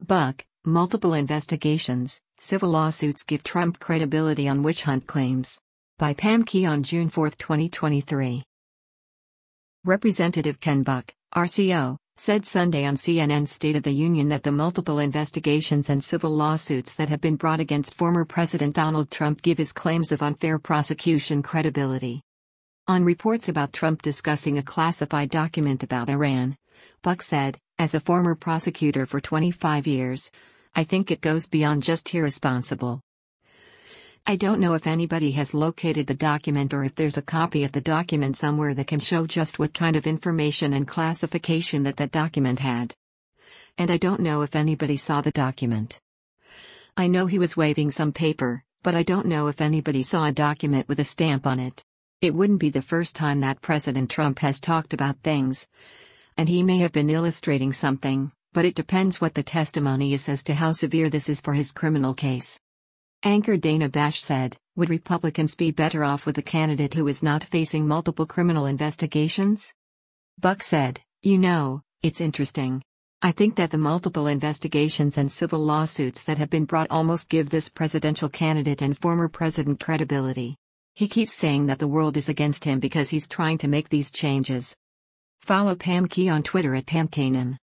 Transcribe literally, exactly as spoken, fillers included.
Buck, multiple investigations, civil lawsuits give Trump credibility on witch hunt claims. By Pam Key on June fourth, twenty twenty-three. Representative Ken Buck, R C O, said Sunday on C N N's State of the Union that the multiple investigations and civil lawsuits that have been brought against former President Donald Trump give his claims of unfair prosecution credibility. On reports about Trump discussing a classified document about Iran, Buck said, "As a former prosecutor for twenty-five years, I think it goes beyond just irresponsible. I don't know if anybody has located the document or if there's a copy of the document somewhere that can show just what kind of information and classification that that document had. And I don't know if anybody saw the document. I know he was waving some paper, but I don't know if anybody saw a document with a stamp on it. It wouldn't be the first time that President Trump has talked about things. And he may have been illustrating something, but it depends what the testimony is as to how severe this is for his criminal case." Anchor Dana Bash said, "Would Republicans be better off with a candidate who is not facing multiple criminal investigations?" Buck said, "You know, it's interesting. I think that the multiple investigations and civil lawsuits that have been brought almost give this presidential candidate and former president credibility. He keeps saying that the world is against him because he's trying to make these changes." Follow Pam Key on Twitter at Pam Kanem.